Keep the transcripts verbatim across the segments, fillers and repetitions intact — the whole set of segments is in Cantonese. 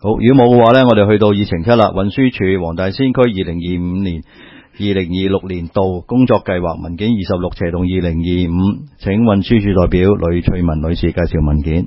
好，如果冇嘅話呢，我哋去到議程七啦。運輸署黃大仙區二零二五年、二零二六年度工作計劃文件二十六斜同二零二五，請運輸署代表呂翠文女士介紹文件。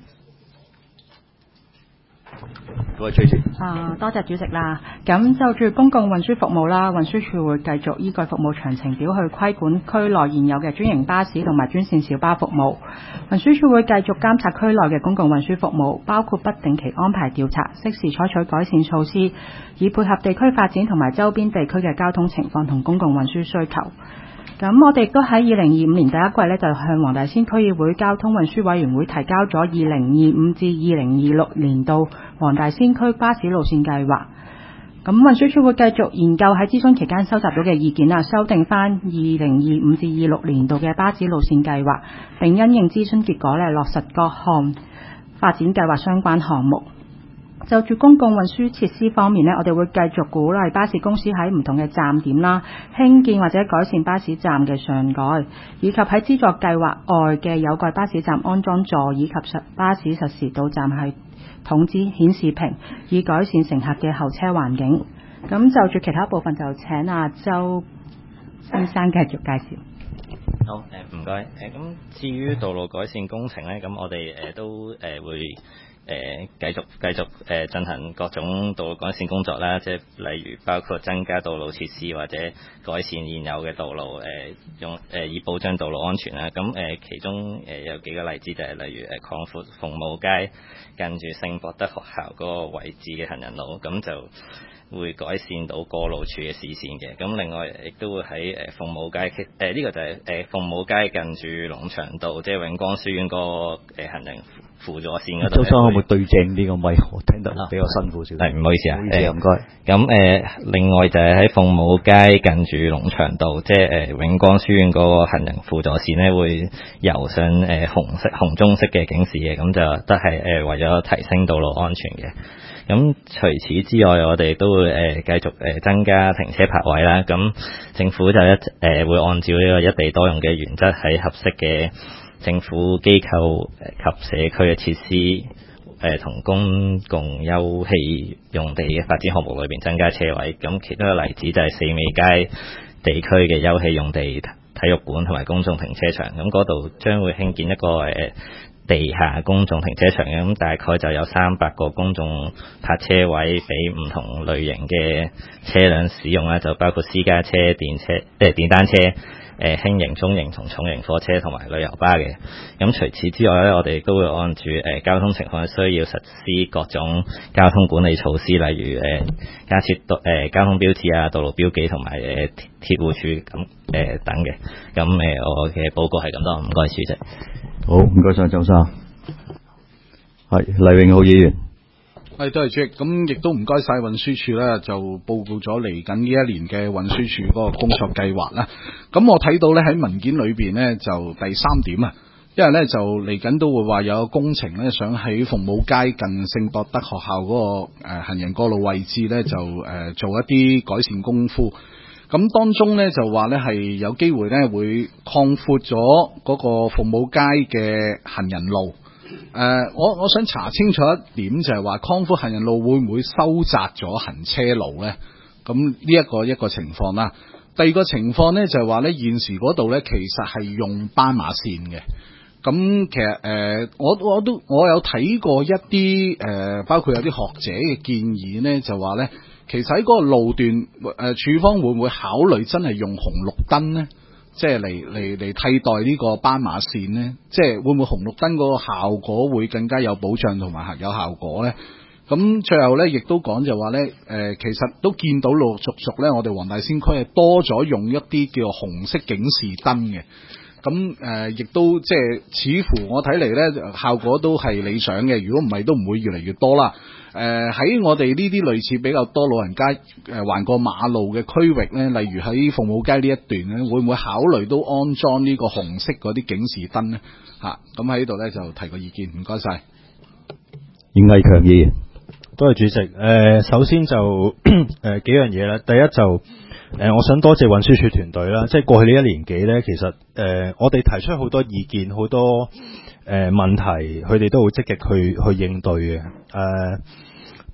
各位主席， 啊，多謝主席啦。咁就住公共運輸服務啦，運輸署會繼續依據服務詳情表去規管區內現有嘅專營巴士同埋專線小巴服務。運輸署會繼續監察區內嘅公共運輸服務，包括不定期安排調查，適時採取改善措施，以配合地區發展同埋周邊地區嘅交通情況同公共運輸需求。咁我哋都喺二零二五年第一季咧，就向黃大仙區議會交通運輸委員會提交咗二零二五至二零二六年度黃大仙區巴士路線計劃。咁運輸署會繼續研究喺諮詢期間收集到嘅意見啦，修訂翻二零二五至二六年度嘅巴士路線計劃，並因應諮詢結果咧，落實各項發展計劃相關項目。就住公共運輸設施方面呢，我哋會繼續鼓勵巴士公司喺唔同嘅站點啦，興建或者改善巴士站嘅上蓋，以及喺資助計劃外嘅有蓋巴士站安裝座椅及巴士實時到站系統之顯示屏，以改善乘客嘅候車環境。咁就住其他部分就請阿周先生繼續介紹。 好，誒唔該。誒咁至於道路改善工程呢，咁我哋誒、呃、都誒、呃、會。誒、呃、繼續繼續誒進、呃、行各種道路改善工作啦，即係例如包括增加道路設施或者改善現有嘅道路，誒、呃、用誒、呃、以保障道路安全啦。咁誒、呃、其中誒、呃、有幾個例子就係例如誒擴闊鳳舞街近住聖博德學校嗰個位置嘅行人路，咁就會改善到過路處嘅視線嘅。咁另外亦都會喺誒鳳舞街誒呢、呃這個就係誒鳳舞街近住龍翔道，即係永光書院嗰、那個誒行人輔助線嗰度。周生可唔可以對正呢個咪？我聽得比較辛苦少少。係唔好意思啊，誒唔該。咁誒、呃、另外就係喺鳳舞街近住龍翔道，即係誒、呃、永光書院嗰個行人輔助線咧，會油上誒、呃、紅色紅棕色嘅警示嘅，咁就都係誒、呃、為咗提升道路安全嘅。咁除此之外，我哋都會誒、呃、繼續誒、呃、增加停車泊位啦。咁政府就一誒、呃、會按照呢個一地多用嘅原則，喺合適嘅政府機構及社區嘅設施誒同、呃、公共休憩用地嘅發展項目裏邊增加車位。咁其中一個例子就係四美街地區嘅休憩用地、體育館同埋公眾停車場。咁嗰度將會興建一個誒、呃地下公眾停車場嘅，咁大概就有三百個公眾泊車位俾唔同類型嘅車輛使用啦，就包括私家車、電車、誒、呃、電單車、誒、呃、輕型、中型同重型貨車同埋旅遊巴嘅。咁除此之外咧，我哋都會按住誒、呃、交通情況需要實施各種交通管理措施，例如誒、呃、加設道誒交通標誌啊、道路標記同埋誒鐵路柱咁誒等嘅。咁誒、呃、我嘅報告係咁多，唔該主席。 好，唔該晒周生。係黎永浩議員。 係，多謝主席。咁亦都唔該晒運輸署咧，就報告咗嚟緊呢一年嘅運輸署嗰個工作計劃啦。咁我睇到咧喺文件裏邊咧就第三點啊，因為咧就嚟緊都會話有個工程咧，想喺鳳舞街近聖博德學校嗰、那個誒、呃、行人過路位置咧就誒、呃、做一啲改善功夫。咁當中咧就話咧係有機會咧會擴闊咗嗰個鳳舞街嘅行人路。誒、呃，我我想查清楚一點，就係話擴闊行人路會唔會收窄咗行車路咧？咁呢一個一個情況啦。第二個情況咧就係話咧現時嗰度咧其實係用斑馬線嘅。咁其實誒、呃，我我都我有睇過一啲誒、呃，包括有啲學者嘅建議咧，就話咧。其實喺嗰個路段，誒、呃，署方會唔會考慮真係用紅綠燈呢？即係嚟嚟嚟替代呢個斑馬線呢？即係會唔會紅綠燈嗰個效果會更加有保障同埋有效果呢？咁最後呢，亦都講就話呢，誒、呃，其實都見到陸陸續續呢，我哋黃大仙區係多咗用一啲叫紅色警示燈嘅。咁誒，亦、呃、都即係似乎我睇嚟呢，效果都係理想嘅。如果唔係，都唔會越嚟越多啦。誒、呃，喺我哋呢啲類似比較多老人家誒橫過馬路嘅區域呢，例如喺鳳舞街呢一段呢，會唔會考慮都安裝呢個紅色嗰啲警示燈呢？嚇、啊，咁喺呢度呢，就提個意見，唔該晒。 袁毅強議員， 多謝主席。誒、呃，首先就誒、呃、幾樣嘢啦。第一就誒、呃，我想多謝運輸署團隊啦。即係過去呢一年幾呢，其實誒、呃、我哋提出好多意見，好多誒、呃、問題，佢哋都好積極去去應對嘅。誒、呃。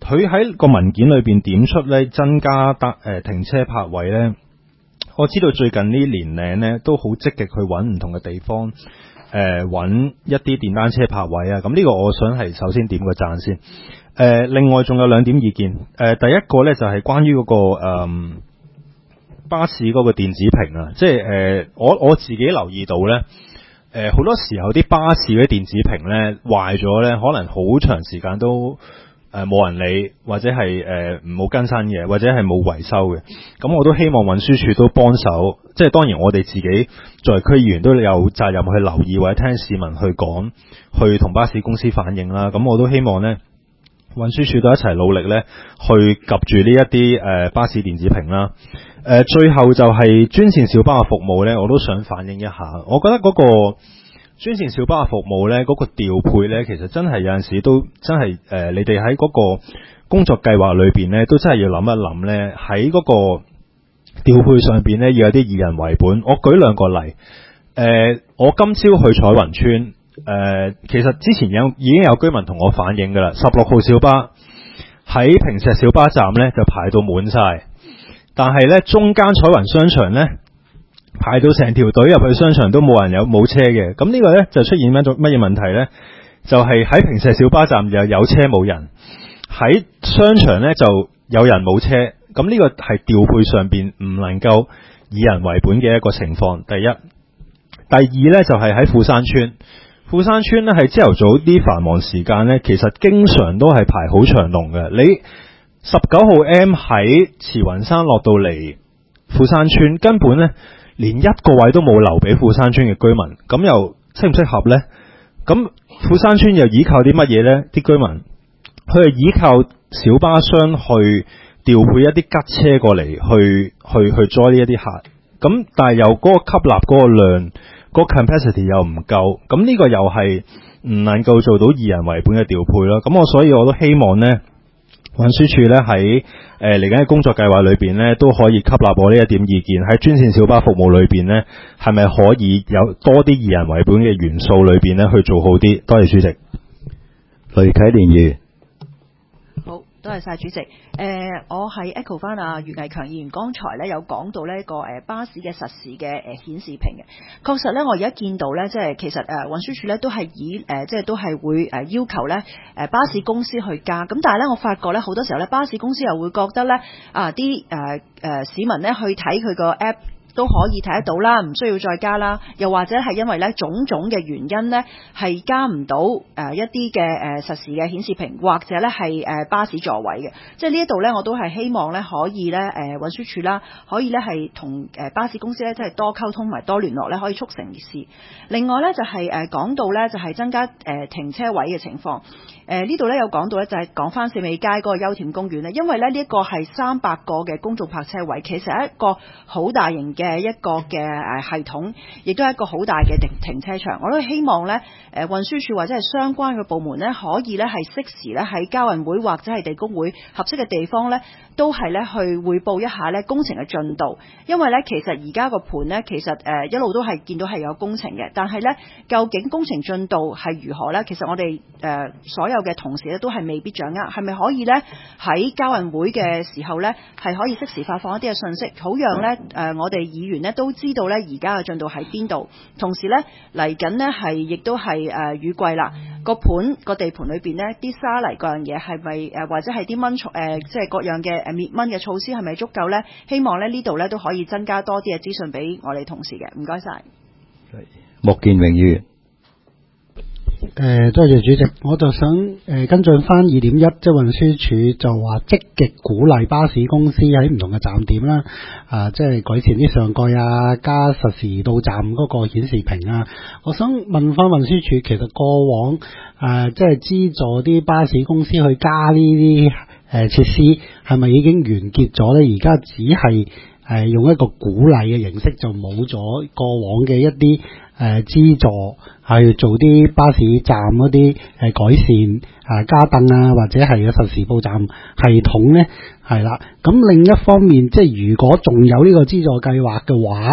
佢喺個文件裏邊點出咧增加得誒、呃、停車泊位咧，我知道最近呢年齡咧都好積極去揾唔同嘅地方，誒揾一啲電單車泊位啊。咁呢個我想係首先點個讚先。誒、呃，另外仲有兩點意見。誒、呃，第一個咧就係、是、關於嗰、那個誒、呃、巴士嗰個電子屏啊，即係誒、呃、我我自己留意到咧。誒好、呃、多時候啲巴士嗰啲電子屏咧壞咗咧，可能好長時間都誒冇、呃、人理，或者係誒唔冇更新嘅，或者係冇維修嘅。咁我都希望運輸署都幫手，即係當然我哋自己作為區議員都有責任去留意或者聽市民去講，去同巴士公司反映啦。咁我都希望咧運輸署都一齊努力咧，去及住呢一啲誒、呃、巴士電子屏啦。誒、呃，最後就係專線小巴嘅服務咧，我都想反映一下。我覺得嗰個專線小巴嘅服務咧，嗰、嗰個調配咧，其實真係有陣時都真係誒、呃，你哋喺嗰個工作計劃裏邊咧，都真係要諗一諗咧，喺嗰個調配上邊咧，要有啲以人為本。我舉兩個例，誒、呃，我今朝去彩雲村，誒、呃，其實之前有已經有居民同我反映噶啦，十六號小巴喺坪石小巴站咧就排到滿晒。但係咧，中間彩雲商場咧排到成條隊入去商場都冇人有冇車嘅，咁呢個咧就出現乜乜嘢問題咧？就係喺坪石小巴站又有車冇人，喺商場咧就有人冇車，咁呢個係調配上邊唔能夠以人為本嘅一個情況。第一，第二咧就係喺富山村，富山村咧係朝頭早啲繁忙時間咧，其實經常都係排好長龍嘅。你十九號 M 喺慈雲山落到嚟富山村，根本咧連一個位都冇留俾富山村嘅居民，咁又適唔適合呢？咁富山村又依靠啲乜嘢呢？啲居民佢係依靠小巴商去調配一啲吉車過嚟，去去去載呢一啲客，咁但係又嗰個吸納嗰個量，嗰個 capacity 又唔夠，咁呢個又係唔能夠做到以人為本嘅調配咯。咁我所以我都希望呢。運輸署咧喺誒嚟緊嘅工作計劃裏邊咧，都可以吸納我呢一點意見，喺專線小巴服務裏邊咧，係咪可以有多啲以人為本嘅元素裏邊咧去做好啲？多謝主席。 雷啟蓮議員。 好，多謝晒主席。誒、呃，我係 echo 翻阿余毅強議員剛才咧有講到呢一個誒巴士嘅實時嘅誒顯示屏嘅，確實咧我而家見到咧，即係其實誒運輸署咧都係以誒、呃、即係都係會誒要求咧誒巴士公司去加，咁但係咧我發覺咧好多時候咧巴士公司又會覺得咧啊啲誒誒市民咧去睇佢個 app。都可以睇得到啦，唔需要再加啦。又或者係因為咧種種嘅原因咧，係加唔到誒一啲嘅誒實時嘅顯示屏，或者咧係誒巴士座位嘅。即係呢一度咧，我都係希望咧可以咧誒運輸署啦，可以咧係同誒巴士公司咧即係多溝通埋多聯絡咧，可以促成件事。另外咧就係誒講到咧就係增加誒停車位嘅情況。誒呢度咧有講到咧就係講翻四美街嗰個優恬公園咧，因為咧呢一個係三百個嘅公眾泊車位，其實係一個好大型嘅一個嘅誒系統，亦都係一個好大嘅停停車場。我都希望咧誒運輸署或者係相關嘅部門咧，可以咧係適時咧喺交運會或者係地工會合適嘅地方咧，都係咧去匯報一下咧工程嘅進度。因為咧其實而家個盤咧其實誒一路都係見到係有工程嘅，但係咧究竟工程進度係如何咧？其實我哋誒所有嘅同事咧都係未必掌握，係咪可以咧喺交運會嘅時候咧係可以適時發放一啲嘅信息，好讓咧誒我哋議員咧都知道咧而家嘅進度喺邊度。同時咧嚟緊咧係亦都係誒雨季啦，個盤個地盤裏邊咧啲沙泥各樣嘢係咪誒或者係啲蚊蟲誒即係各樣嘅誒滅蚊嘅措施係咪足夠咧？希望咧呢度咧都可以增加多啲嘅資訊俾我哋同事嘅。唔該晒。 莫建榮議員。 誒、呃，多謝主席，我就想誒、呃、跟進翻二點一，即係運輸署就話積極鼓勵巴士公司喺唔同嘅站點啦，啊，即係改善啲上蓋啊，加實時到站嗰個顯示屏啊。我想問翻運輸署，其實過往誒、呃、即係資助啲巴士公司去加呢啲誒設施，係咪已經完結咗咧？而家只係誒、呃、用一個鼓勵嘅形式，就冇咗過往嘅一啲誒資助。係做啲巴士站嗰啲誒改善啊加凳啊，或者係個實時報站系統咧，係啦。咁另一方面，即係如果仲有呢個資助計劃嘅話，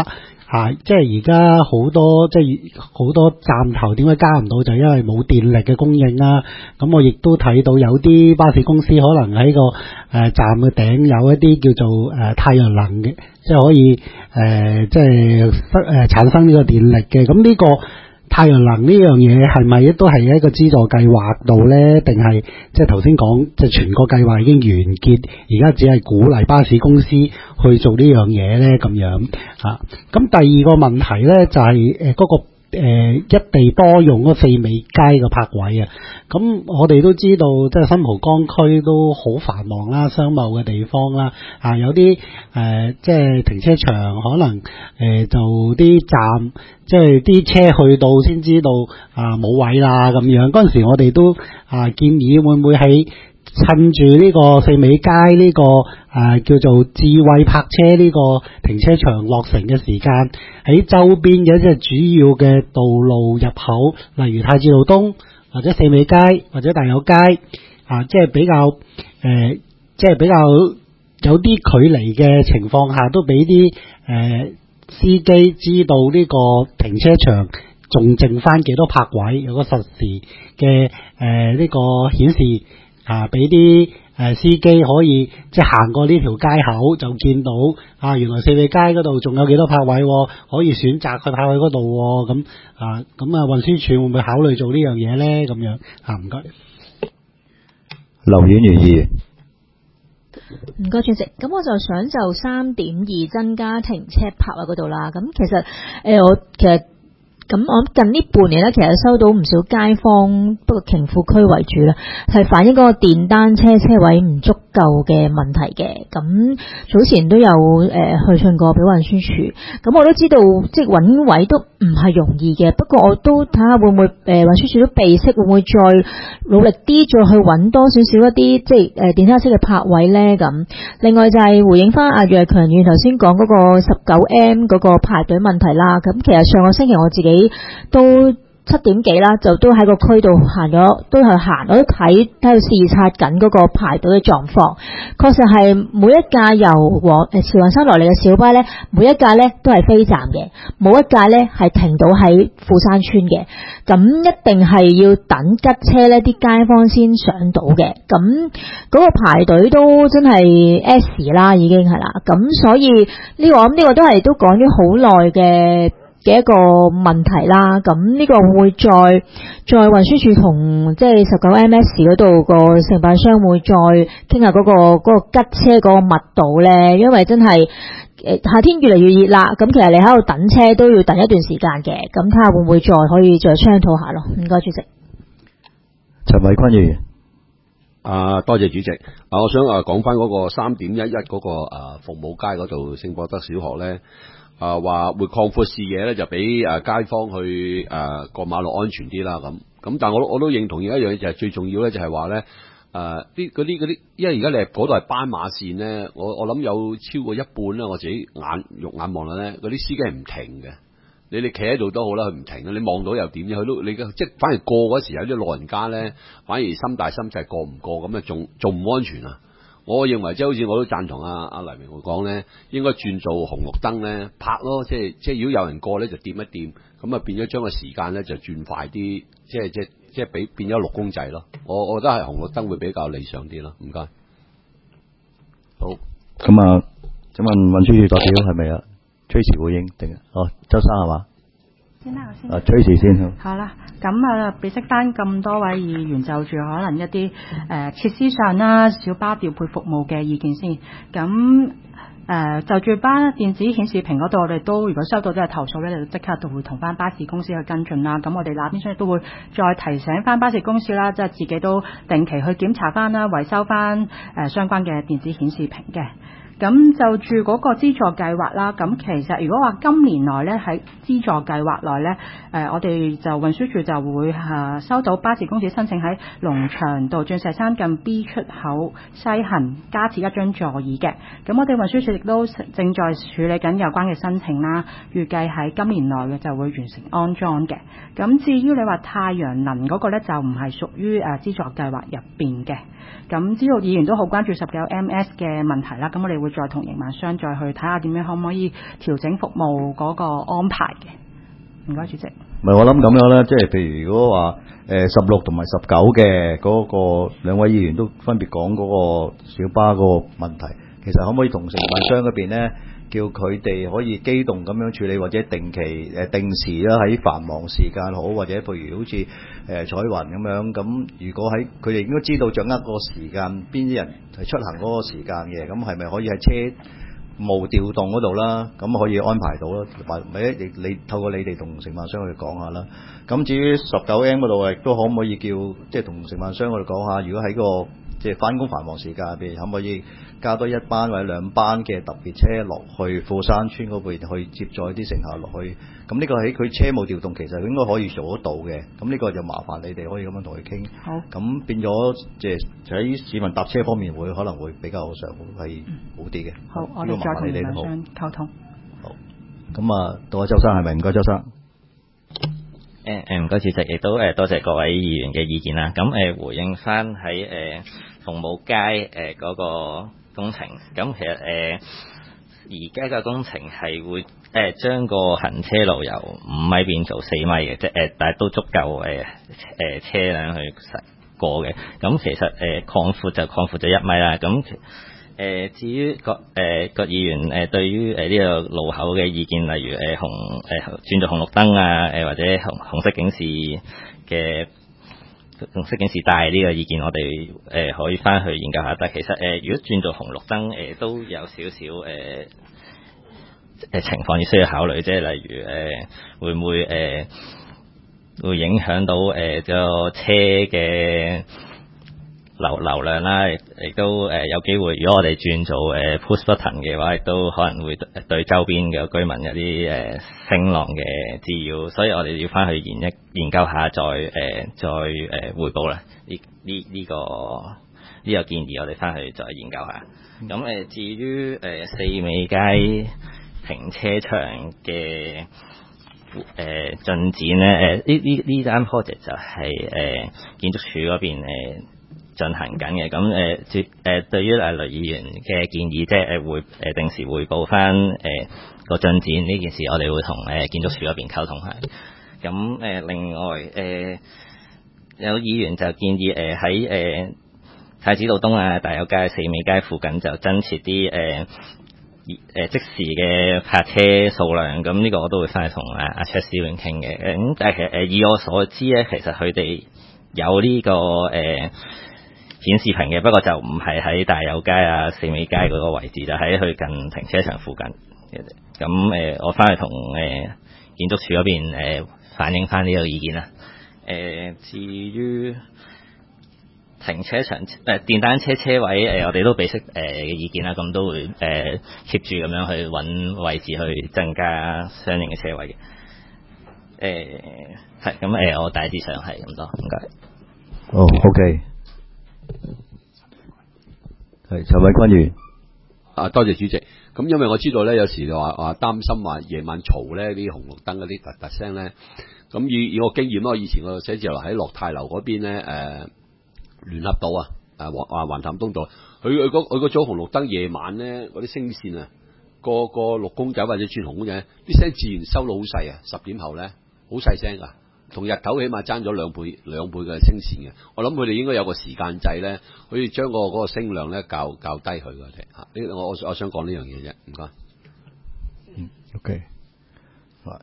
啊，即係而家好多即係好多站頭點解加唔到，就因為冇電力嘅供應啦。咁我亦都睇到有啲巴士公司可能喺個誒、呃、站嘅頂有一啲叫做誒、呃、太陽能嘅，即係可以誒、呃、即係誒、呃、產生呢個電力嘅。咁呢個太陽能呢樣嘢係咪都係一個資助計劃度呢？定係即係頭先講即係全個計劃已經完結，而家只係鼓勵巴士公司去做呢樣嘢呢？咁樣啊？咁第二個問題呢，就係誒嗰個。誒、呃、一地多用嗰四美街嘅泊位啊，咁我哋都知道，即係新蒲崗區都好繁忙啦，商貿嘅地方啦，啊有啲誒、呃、即係停車場可能誒、呃、就啲站，即係啲車去到先知道啊冇位啦咁樣。嗰陣時我哋都啊建議會唔會喺趁住呢個四美街呢、這個誒、啊、叫做智慧泊車呢個停車場落成嘅時間，喺周邊嘅即係主要嘅道路入口，例如太子路東或者四美街或者大有街啊，即係比較誒、呃，即係比較有啲距離嘅情況下，都俾啲誒司機知道呢個停車場仲剩翻幾多泊位，有個實時嘅誒呢個顯示。啊！俾啲誒司機可以即係行過呢條街口就見到啊，原來四美街嗰度仲有幾多泊位，可以選擇去泊位嗰度咁啊。咁啊，運輸署會唔會考慮做呢樣嘢咧？咁樣啊，唔該。 劉婉如議員， 唔該主席。咁我就想就三點二增加停車泊位嗰度啦。咁其實誒、呃、我其實。咁我近呢半年咧，其實收到唔少街坊，不過瓊富區為主啦，係反映嗰個電單車車位唔足夠嘅問題嘅。咁早前都有誒、呃、去信過俾運輸署，咁我都知道即係揾位都唔係容易嘅。不過我都睇下會唔會誒、呃、運輸署都備悉，會唔會再努力啲，再去揾多少少一啲即係誒、呃、電單車嘅泊位咧？咁另外就係回應翻阿楊強議員頭先講嗰個十九 M 嗰個排隊問題啦。咁其實上個星期我自己都七點幾啦，就都喺個區度行咗，都係行，我都睇喺度視察緊嗰個排隊嘅狀況。確實係每一架由往誒慈雲山來嚟嘅小巴咧，每一架咧都係飛站嘅，冇一架咧係停到喺富山村嘅。咁一定係要等吉車咧，啲街坊先上到嘅。咁嗰個排隊都真係 S 啦，已經係啦。咁所以呢個我諗呢個都係都講咗好耐嘅。嘅一個問題啦，咁呢個會再再運輸署同即係十九 M S 嗰度個承辦商會再傾下嗰個嗰個吉車嗰個密度咧，因為真係誒夏天越嚟越熱啦，咁其實你喺度等車都要等一段時間嘅，咁睇下會唔會再可以再商討下咯。唔該主席。 陳偉坤議員。 啊，多謝主席。啊，我想啊講翻嗰個三點一一嗰個啊服務街嗰度聖博德小學咧。啊，話會擴闊視野咧，就俾誒街坊去誒、啊、過馬路安全啲啦。咁咁，但係我我都認同一樣嘢，就係最重要咧，就係話咧誒啲嗰啲嗰啲，因為而家你係嗰度係斑馬線咧，我我諗有超過一半咧，我自己眼肉眼望落咧，嗰啲司機係唔停嘅。你哋企喺度都好啦，佢唔停嘅，你望到又點啫？佢都你嘅即係反而過嗰時有啲老人家咧，反而心大心細過唔過咁啊，仲仲唔安全啊？我認為即係好似我都贊同阿阿黎明會講咧，應該轉做紅綠燈咧拍咯，即係即係如果有人過咧就掂一掂，咁啊變咗將個時間咧就轉快啲，即係即係即係俾變咗綠公仔咯。我我覺得係紅綠燈會比較理想啲咯。唔該。好， 咁啊，請問運輸署代表係咪啊？崔時回應定啊？哦，周生係嘛？ 先啦，我先。 啊，崔時先。 好啦，咁啊，備悉翻咁多位議員就住可能一啲誒、呃、設施上啦、小巴調配服務嘅意見先。咁誒、呃、就住班電子顯示屏嗰度，我哋都如果收到都係投訴咧，就即刻就會同翻巴士公司去跟進啦。咁我哋那邊都會再提醒翻巴士公司啦，即係自己都定期去檢查翻啦、維修翻誒、呃、相關嘅電子顯示屏嘅。咁就住嗰個資助計劃啦，咁其實如果話今年內咧喺資助計劃內咧，誒、呃、我哋就運輸署就會誒、啊、收到巴士公司申請喺龍翔道鑽石山近 B 出口西行加設一張座椅嘅，咁我哋運輸署亦都正在處理緊有關嘅申請啦，預計喺今年內嘅就會完成安裝嘅。咁至於你話太陽能嗰個咧，就唔係屬於誒資助計劃入邊嘅。咁知道議員都好關注十九 M S 嘅問題啦，咁我哋會會再同營辦商再去睇下點樣可唔可以調整服務嗰個安排嘅。唔該，主席。 唔係我諗咁樣啦，即係譬如如果話誒十六同埋十九嘅嗰個兩位議員都分別講嗰個小巴嗰個問題，其實可唔可以同承辦商嗰邊咧，叫佢哋可以機動咁樣處理，或者定期誒定時啦，喺繁忙時間好，或者譬如好似誒彩雲咁樣，咁如果喺佢哋應該知道掌握個時間，邊啲人係出行嗰個時間嘅，咁係咪可以喺車務調動嗰度啦，咁可以安排到啦，或者你你透過你哋同承辦商去講下啦。咁至於十九 M 嗰度亦都可唔可以叫即係同承辦商嗰度講下，如果喺個即係返工繁忙時間入邊，可唔可以加多一班或者兩班嘅特別車落去富山村嗰邊去接載啲乘客落去？咁呢個喺佢車務調動其實應該可以做得到嘅。咁呢個就麻煩你哋可以咁樣同佢傾。 好。咁變咗即係喺市民搭車方面會可能會比較上係好啲嘅。 好，我哋再同營辦商溝通。 好。咁啊，到阿周生係咪？唔該，周生。 誒誒唔該，主席，亦都誒多謝各位議員嘅意見啦。咁誒回應翻喺誒鳳舞街誒嗰個工程，咁其實誒而家嘅工程係會誒將個行車路由五米變做四米嘅，即係誒但係都足夠誒誒車輛去過嘅。咁其實誒擴闊就擴闊咗一米啦。咁誒、呃、至於各誒各議員誒、呃、對於誒呢個路口嘅意見，例如誒、呃、紅誒、呃、轉做紅綠燈啊，誒、呃、或者紅紅色警示嘅紅色警示帶呢個意見，我哋誒、呃、可以翻去研究下。但係其實誒、呃、如果轉做紅綠燈誒、呃、都有少少誒誒情況要需要考慮，即係例如誒、呃、會唔會誒、呃、會影響到誒、呃這個車嘅流流量啦，亦都誒、呃、有機會。如果我哋轉做誒、呃、push button 嘅話，亦都可能會對周邊嘅居民有啲誒聲浪嘅滋擾，所以我哋要翻去研一研究下，再誒、呃、再誒、呃、匯報啦。呢呢呢個呢、這個建議，我哋翻去再研究下。咁誒、呃、至於誒、呃、四美街停車場嘅誒、呃、進展咧，誒呢呢呢單 project 就係、是、誒、呃、建築署嗰邊誒。呃進行緊嘅。咁誒，接、呃、誒對於誒雷議員嘅建議，即係誒會誒定時匯報翻誒個進展呢件事，我哋會同誒、呃、建築署嗰邊溝通下。咁誒、呃、另外誒、呃、有議員就建議誒喺誒太子道東啊、大有街、四美街附近就增設啲誒誒即時嘅泊車數量。咁呢個我都會翻去同阿阿 Chris 傾嘅。咁但係其實誒以我所知咧，其實佢哋有呢、這個誒。呃顯示屏嘅，不過就唔係喺大有街啊、四美街嗰個位置，就喺佢近停車場附近嘅。咁誒、呃，我翻去同誒、呃、建築署嗰邊誒、呃、反映翻呢個意見啦。誒、呃，至於停車場誒、呃、電單車車位誒、呃，我哋都俾出誒嘅意見啦，咁都會誒 keep 住咁樣去揾位置去增加相應嘅車位嘅。誒係咁誒，我大致上係咁多，唔該。 哦 ，OK。係陳偉君議員， 啊，多謝主席。咁因為我知道咧，有時就話話擔心話夜晚嘈咧，啲紅綠燈嗰啲突突聲咧。咁以以我經驗咯，以前個寫字樓喺樂泰樓嗰邊咧，誒、呃、聯合道啊，誒環啊環潭東道，佢佢嗰佢嗰組紅綠燈夜晚咧嗰啲聲線啊，個個綠公仔或者轉紅公仔，啲聲自然收到好細啊，十點後咧好細聲噶。同日頭起碼爭咗兩倍兩倍嘅聲線嘅，我諗佢哋應該有個時間制咧，可以將個嗰個聲量咧較較低佢嘅嚇。呢我我我想講呢樣嘢啫，唔該。 嗯 ，OK，係。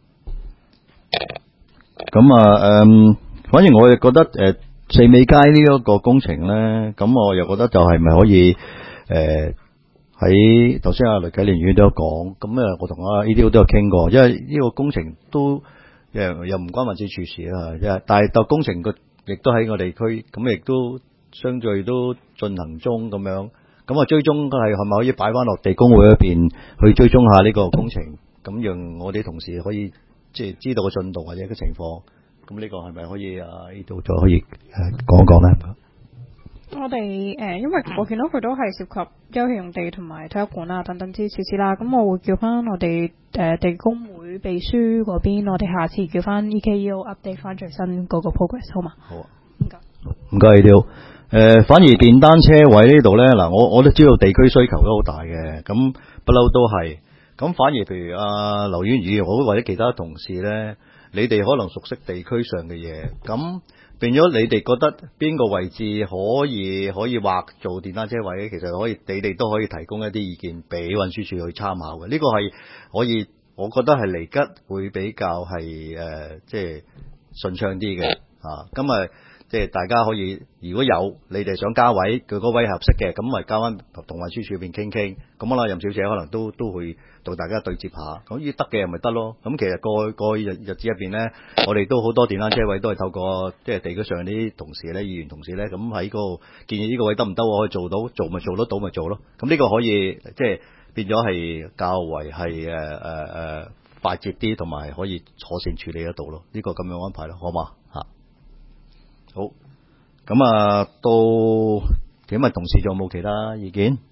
咁啊，誒，反正我亦覺得誒、呃、四美街呢一個工程咧，咁我又覺得就係咪可以誒喺頭先阿雷啟蓮議員都有講，咁啊我同阿 E D O 都有傾過，因為呢個工程都。又又唔關運輸署事啦，即係，但係就工程個亦都喺我哋區，咁亦都相對都進行中咁樣，咁啊追蹤係係咪可以擺翻落地工會嗰邊去追蹤下呢個工程，咁讓我哋同事可以即係知道個進度或者個情況，咁呢個係咪可以啊呢度就可以誒講一講咧？ 我哋誒、呃，因為我見到佢都係涉及休憩用地同埋體育館啊等等之設施啦，咁我會叫翻我哋誒、呃、地工會秘書嗰邊，我哋下次叫翻 E K E O update 翻最新嗰個 progress 好嘛？ 好啊，唔該，唔該，你好。 呃，反而電單車位呢度呢，嗱，我我都知道地區需求都好大嘅，咁不嬲都係。咁反而譬如阿劉婉儀好或者其他同事呢，你哋可能熟悉地區上嘅嘢，咁變咗你哋覺得邊個位置可以可以劃做電單車位，其實可以你哋都可以提供一啲意見俾運輸署去參考嘅。呢、這個係可以，我覺得係嚟吉會比較係誒、呃，即係順暢啲嘅啊。咁啊，即係大家可以，如果有你哋想加位，佢嗰位合適嘅，咁咪交翻同運輸署邊傾傾。咁可能任小姐可能都都會同大家對接下。咁依得嘅咪得咯。咁其實過去過去日日子入邊咧，我哋都好多電單車位都係透過即係地區上啲同事咧、議員同事咧，咁喺嗰個建議呢個位得唔得？我可以做到，做咪做得到咪做咯。咁呢個可以即係變咗係較為係誒誒誒快捷啲，同埋可以妥善處理得到咯。呢、這個咁樣安排咯，好嘛嚇？好。咁啊，到點啊？同事仲有冇其他意見？